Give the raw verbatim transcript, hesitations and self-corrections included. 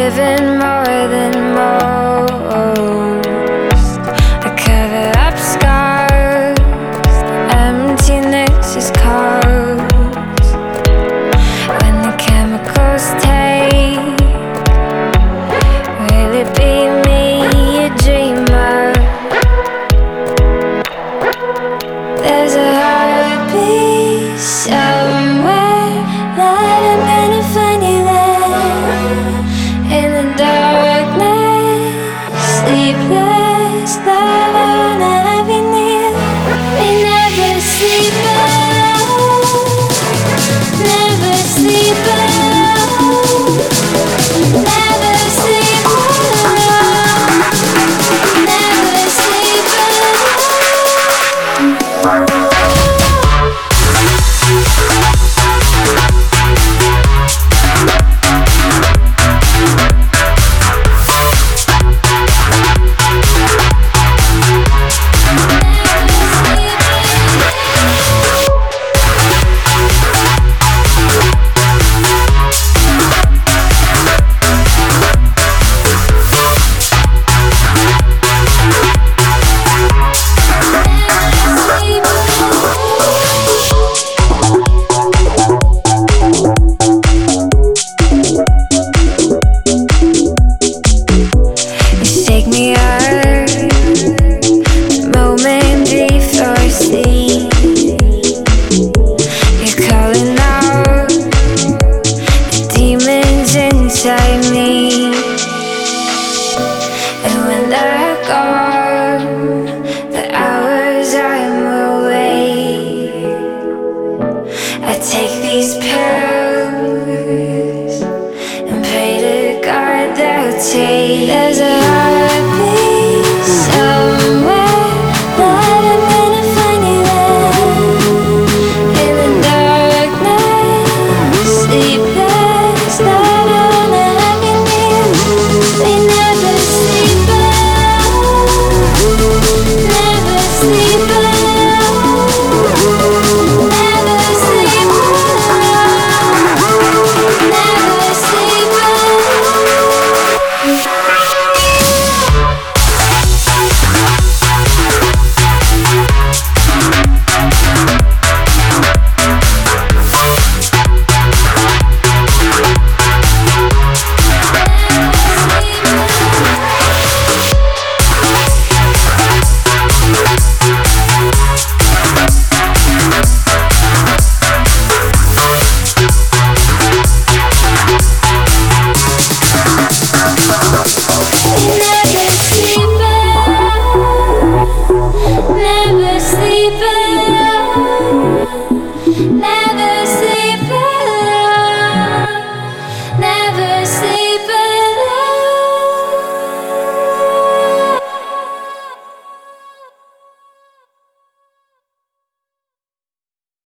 given more than most. I cover up scars, the emptiness is caused when the chemicals take. Will it be me, a dreamer? There's a heartbeat somewhere that I'm gonna find you there. In the darkness, sleepless, love, I wanna have you near. We never sleep alone, never sleep alone, never sleep alone, never sleep alone. Take me out, moment before sleep. You're calling out the demons inside me. And when they're gone, the hours I'm away, I take these pills.